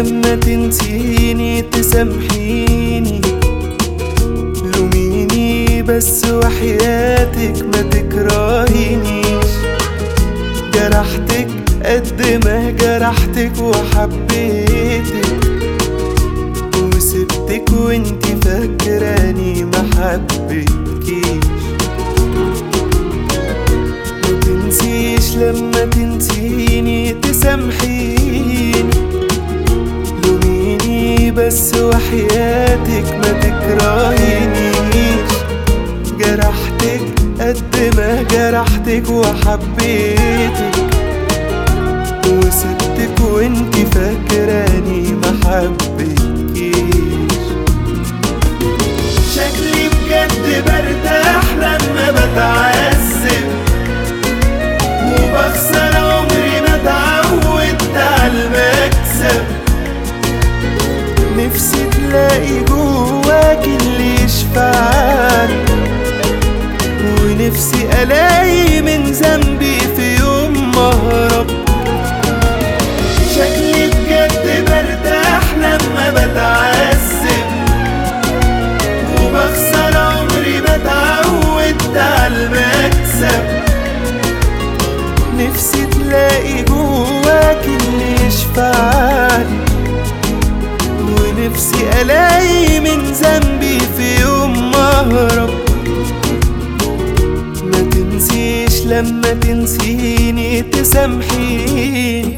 لما تنسيني تسامحيني، لوميني بس وحياتك ما تكرهينيش. جرحتك قد ما جرحتك وحبيتك، وسبتك وانتي فاكراني ما حبيتكيش. متنسيش لما تنسيني تسامحيني، لوميني بس وحياتك ما تكرهينيش. جرحتك قد ما جرحتك وحبيتك، وسبتك وانتي فاكراني ما حبيتكيش. شكلي بجد برتاح لما بتعذب، وبخسر عمري ما اتعودت على المكسب. نفسي تلاقي جواك اللي يشفعني، ونفسي الاقي من ذنبي في يوم ما اهرب. شكلي بجد برتاح لما بتعذب، وبخسر عمري ما اتعودت على المكسب. نفسي تلاقي جواك اللي يشفعني، ونفسي الاقي من ذنبي في يوم ما اهرب. ما تنسيش لما تنسيني تسامحيني.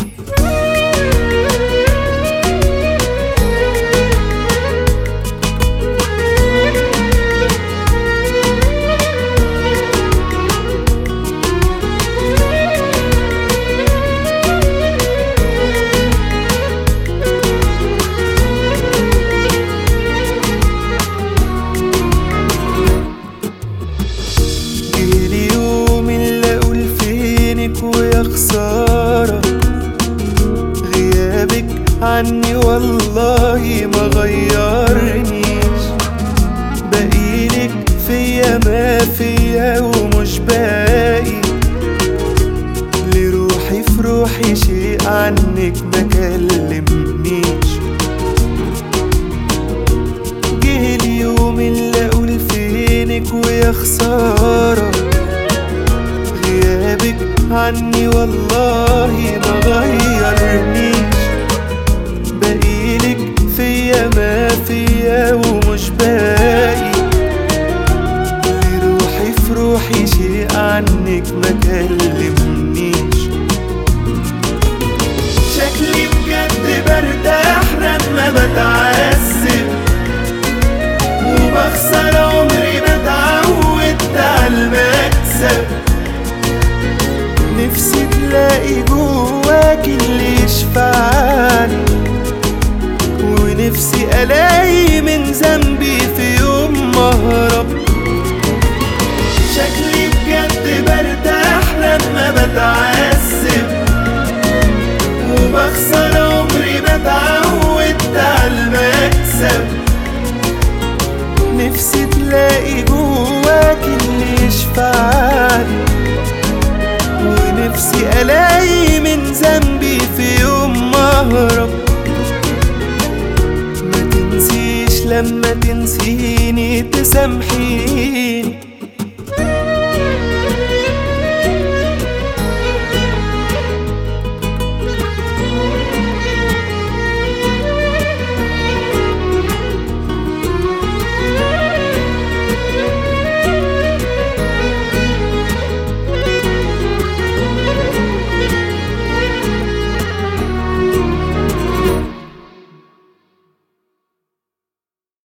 ويا خسارة غيابك عني والله ما غيرنيش. بقيلك فيا ما فيا ومش باقي، لروحي في روحي شيء عنك ما كلمنيش. جه اليوم اللي اقول فينك ويا خسارة غيابك عني والله ما غيرنيش. بقيلك فيا ما فيا ومش باقي، لروحي في روحي شيء عنك ما كلمنيش. شكلي بجد برتاح لما بتعذب، وبخسر عمري ما اتعودت على المكسب. نفسي تلاقي جواك اللي يشفعني، ونفسي الاقي من ذنبي في يوم ما اهرب. شكلي بجد برتاح لما بتعذب، وبخسر عمري ما اتعودت على المكسب. نفسي تلاقي جواك اللي يشفعني، ونفسي الاقي من ذنبي في يوم ما اهرب. ما تنسيش لما تنسيني تسامحيني.